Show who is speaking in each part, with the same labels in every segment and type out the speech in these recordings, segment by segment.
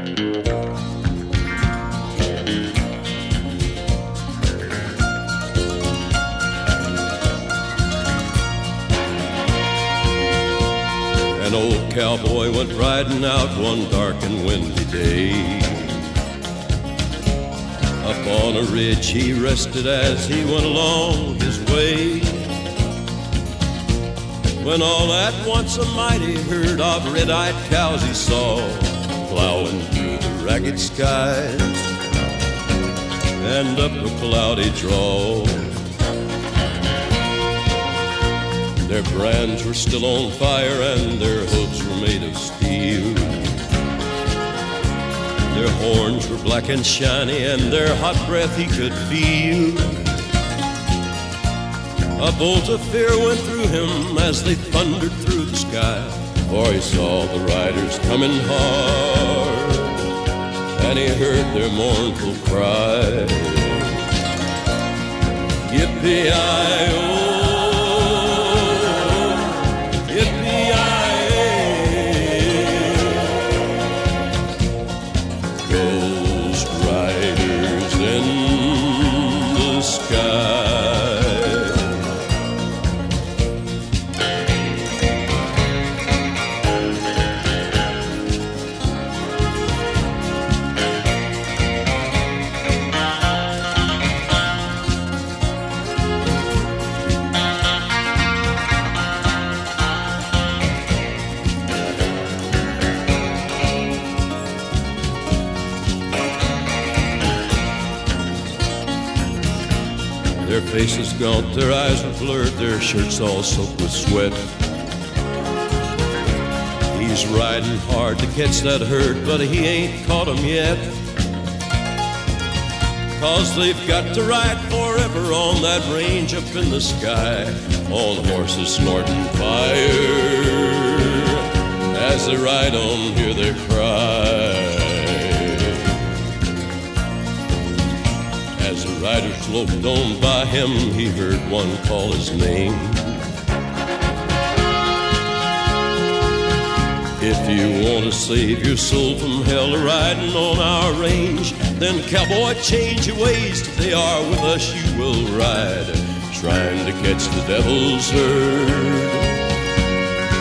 Speaker 1: An old cowboy went riding out one dark and windy day. Up on a ridge he rested as he went along his way, when all at once a mighty herd of red-eyed cows he saw plowing through the ragged skies and up a cloudy draw. Their brands were still on fire and their hooves were made of steel. Their horns were black and shiny and their hot breath he could feel. A bolt of fear went through him as they thundered through the sky, for he saw the riders coming hard and he heard their mournful cry. Yippee-i-oh, Their faces gaunt, their eyes were blurred, their shirts all soaked with sweat. He's riding hard to catch that herd, but he ain't caught 'em yet. 'Cause they've got to ride forever on that range up in the sky, on horses snorting fire. As they ride on, hear their cry. As the riders loped on by him, he heard one call his name. If you want to save your soul from hell riding on our range, then cowboy, change your ways. Today are with us you will ride, trying to catch the devil's herd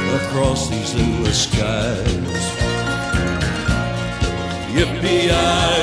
Speaker 1: across these endless skies. Yippee-i-oh.